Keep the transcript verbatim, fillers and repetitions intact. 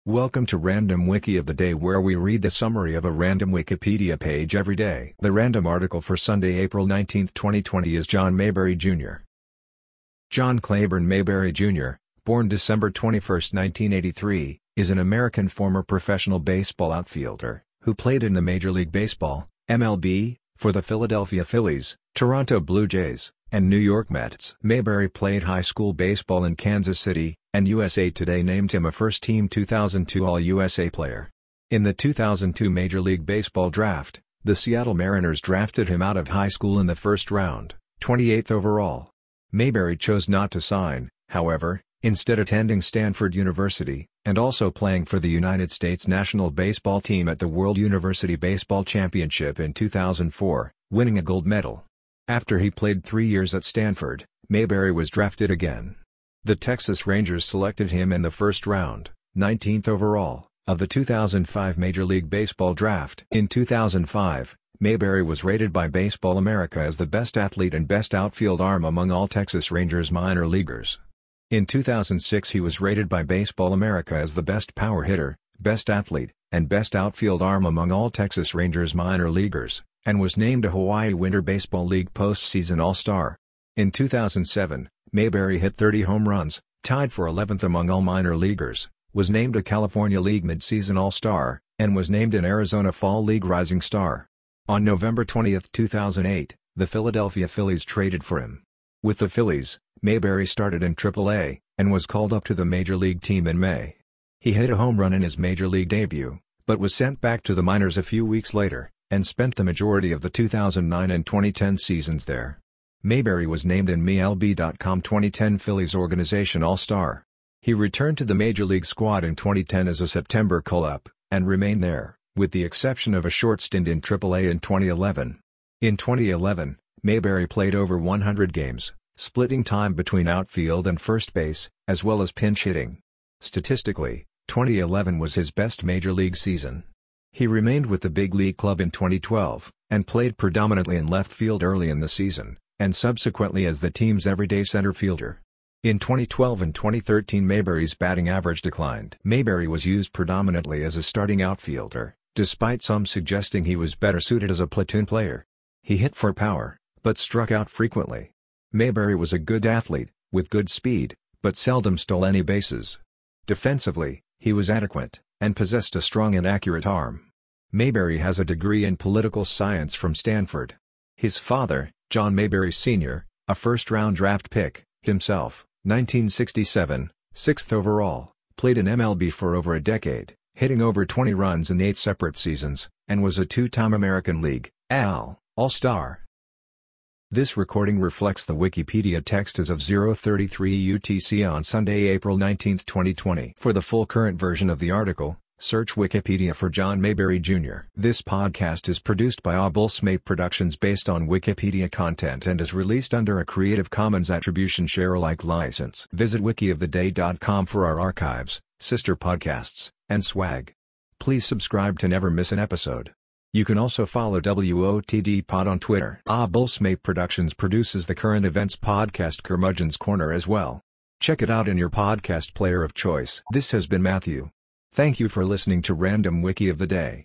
Welcome to Random Wiki of the Day, where we read the summary of a random Wikipedia page every day. The random article for Sunday, April nineteenth, twenty twenty is John Mayberry Junior John Claiborne Mayberry Junior, born December twenty-first, nineteen eighty-three, is an American former professional baseball outfielder, who played in the Major League Baseball, M L B, for the Philadelphia Phillies, Toronto Blue Jays, and New York Mets. Mayberry played high school baseball in Kansas City, and U S A Today named him a first-team two thousand two All-U S A player. In the two thousand two Major League Baseball draft, the Seattle Mariners drafted him out of high school in the first round, twenty-eighth overall. Mayberry chose not to sign, however, instead attending Stanford University, and also playing for the United States national baseball team at the World University Baseball Championship in two thousand four, winning a gold medal. After he played three years at Stanford, Mayberry was drafted again. The Texas Rangers selected him in the first round, nineteenth overall, of the two thousand five Major League Baseball draft. In two thousand five, Mayberry was rated by Baseball America as the best athlete and best outfield arm among all Texas Rangers minor leaguers. In two thousand six he was rated by Baseball America as the best power hitter, best athlete, and best outfield arm among all Texas Rangers minor leaguers, and was named a Hawaii Winter Baseball League postseason All-Star. In two thousand seven, Mayberry hit thirty home runs, tied for eleventh among all minor leaguers, was named a California League Midseason All-Star, and was named an Arizona Fall League Rising Star. On November twentieth, two thousand eight, the Philadelphia Phillies traded for him. With the Phillies, Mayberry started in triple A, and was called up to the Major League team in May. He hit a home run in his Major League debut, but was sent back to the minors a few weeks later, and spent the majority of the two thousand nine and twenty ten seasons there. Mayberry was named an M L B dot com twenty ten Phillies Organization All-Star. He returned to the Major League squad in twenty ten as a September call-up, and remained there, with the exception of a short stint in triple A in twenty eleven. In twenty eleven, Mayberry played over one hundred games, splitting time between outfield and first base, as well as pinch hitting. Statistically, twenty eleven was his best Major League season. He remained with the big league club in twenty twelve, and played predominantly in left field early in the season, and subsequently as the team's everyday center fielder. In twenty twelve and twenty thirteen Mayberry's batting average declined. Mayberry was used predominantly as a starting outfielder, despite some suggesting he was better suited as a platoon player. He hit for power, but struck out frequently. Mayberry was a good athlete, with good speed, but seldom stole any bases. Defensively, he was adequate, and possessed a strong and accurate arm. Mayberry has a degree in political science from Stanford. His father, John Mayberry Senior, a first-round draft pick, himself, nineteen sixty-seven, sixth overall, played in M L B for over a decade, hitting over twenty runs in eight separate seasons, and was a two-time American League, A L, All-Star. This recording reflects the Wikipedia text as of zero thirty-three U T C on Sunday, April nineteenth, twenty twenty. For the full current version of the article, search Wikipedia for John Mayberry Junior This podcast is produced by Abulsmate Productions based on Wikipedia content and is released under a Creative Commons Attribution Share-alike license. Visit wiki of the day dot com for our archives, sister podcasts, and swag. Please subscribe to never miss an episode. You can also follow W O T D Pod on Twitter. Abulsmate Productions produces the current events podcast Curmudgeon's Corner as well. Check it out in your podcast player of choice. This has been Matthew. Thank you for listening to Random Wiki of the Day.